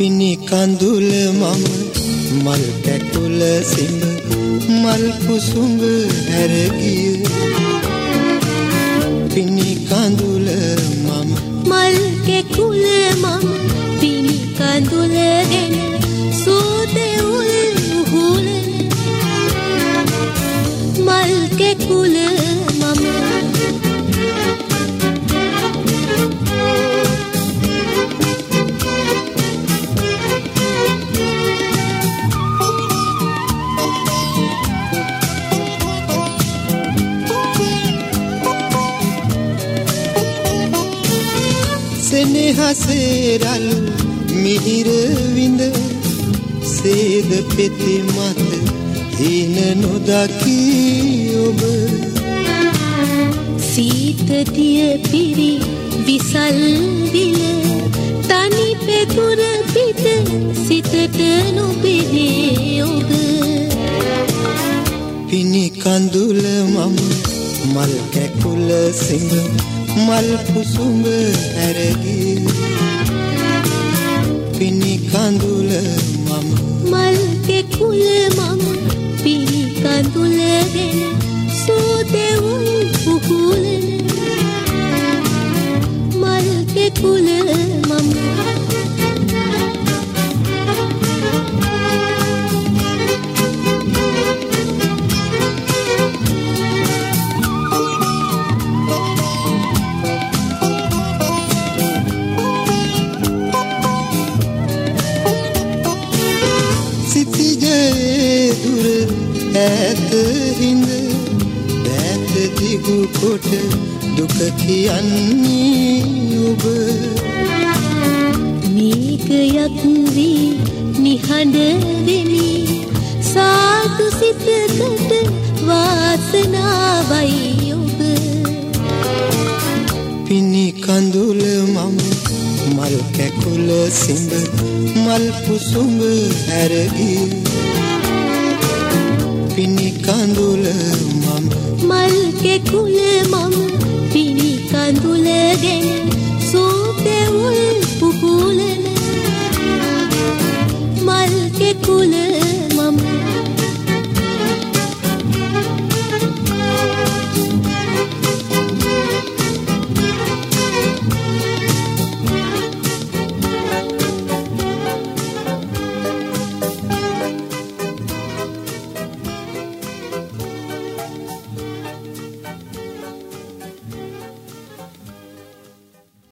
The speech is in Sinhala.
පිණි කඳුල මම මල් කැකුල සිඹ මල් කුසුඹ හැරගිය පිණි කඳුල මම මල් කැකුල මම පිණි කඳුල ගෙන සෝදේ උහුල මල් කැකුල මම සෙනෙහසේරලු මිහිර විඳ සේද පෙති මත හීන නොදකී ඔබ සීතතිය පිරි විසල් විල තනි පෙකුර පිට සිතට නොබෙහේ ඔබ පිණි කඳුල මම මල් කැකුල සිඟ මල් කුසුඹ හැරගිය පිණි කඳුල මම මල් කැකුල මම පිණි කඳුල ගෙන සෝදෙවුන් උහුලන මල් කැකුල මම ඈත හිඳ දැත දිගු කොට දුක කියන්නේ ඔබ මේකයක් වී නිහඬ වෙමි සාදු සිතකට වාසනාවයි ඔබ පිණි කඳුල මම මල් කැකුල සිඹ මල් කුසුඹ හැරගිය පිණි කඳුල මම මල් කැකුල මම පිණි කඳුල ගෙන සෝදෙවුල් පුහුලන මල් කැකුල